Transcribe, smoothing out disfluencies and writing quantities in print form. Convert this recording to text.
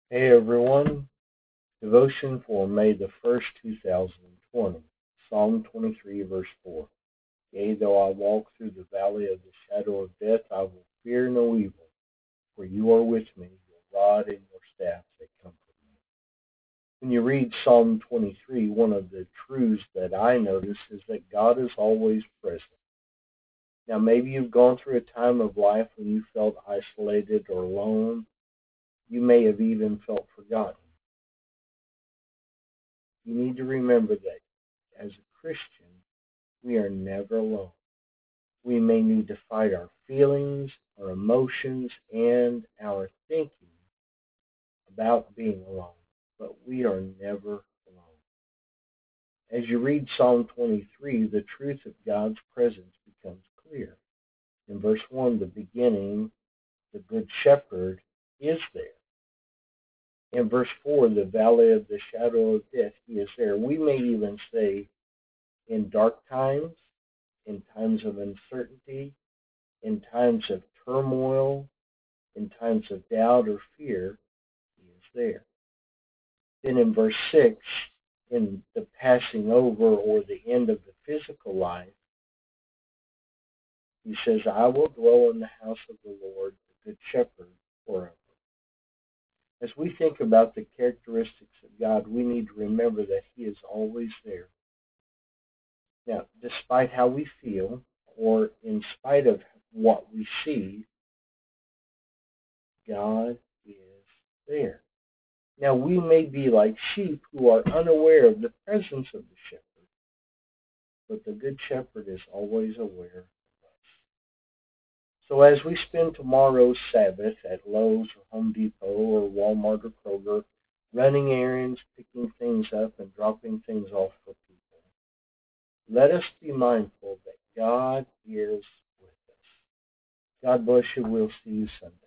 Hey everyone, devotion for May the 1st, 2020, Psalm 23, verse 4. Yea, though I walk through the valley of the shadow of death, I will fear no evil, for you are with me, your rod and your staff, they comfort me. When you read Psalm 23, one of the truths that I notice is that God is always present. Now, maybe you've gone through a time of life when you felt isolated or alone. You may have even felt forgotten. You need to remember that as a Christian, we are never alone. We may need to fight our feelings, our emotions, and our thinking about being alone, but we are never alone. As you read Psalm 23, the truth of God's presence becomes clear. In verse 1, the beginning, the Good Shepherd is there. In verse 4, the valley of the shadow of death, he is there. We may even say, in dark times, in times of uncertainty, in times of turmoil, in times of doubt or fear, he is there. Then in verse 6, in the passing over or the end of the physical life, he says, I will dwell in the house of the Lord, the Good Shepherd, forever. As we think about the characteristics of God, we need to remember that he is always there. Now, despite how we feel, or in spite of what we see, God is there. Now, we may be like sheep who are unaware of the presence of the shepherd, but the Good Shepherd is always aware of us. So as we spend tomorrow's Sabbath at Lowe's or Home Depot or Walmart or Kroger, running errands, picking things up, and dropping things off for people, let us be mindful that God is with us. God bless you. We'll see you Sunday.